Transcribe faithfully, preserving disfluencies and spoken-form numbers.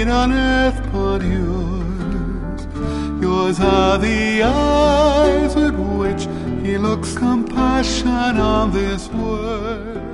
need on earth but yours. Yours are the eyes with which He looks compassion on this world.